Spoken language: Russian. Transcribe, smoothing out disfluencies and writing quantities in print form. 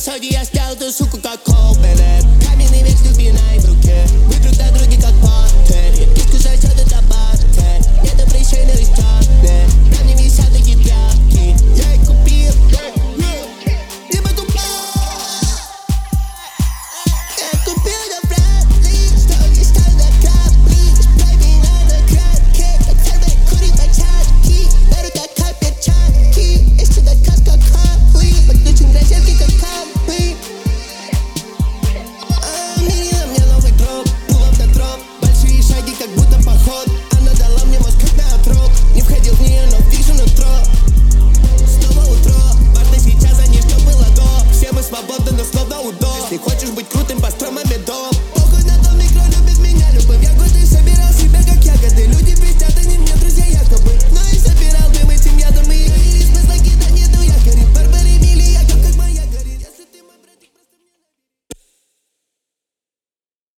сходе я снял эту суку как Колберет. Каменный век с дубиной в руке. Мы друг на друге как пантеры. Пичку сосет это бартер. Это прищейно из черны. На мне висят такие тряпки. Я их купил. Я покупал. Я купил на Брэдли. Что не стал на крапли. Спрей меня на кратке. Как фермер курит мочатки. Беру так как перчатки. Есть сюда каска капли. Подключен к розетке как капли. Мини на мне новый дроп. Пулом на дроп. Большие шаги как будто поход. Она дала мне мозг как на отрок. Не входил в нее, но вижу нутро. Снова утро. Важно сейчас, а не что было до. Все мы свободны, но словно удо. Если хочешь быть крутым, построй маме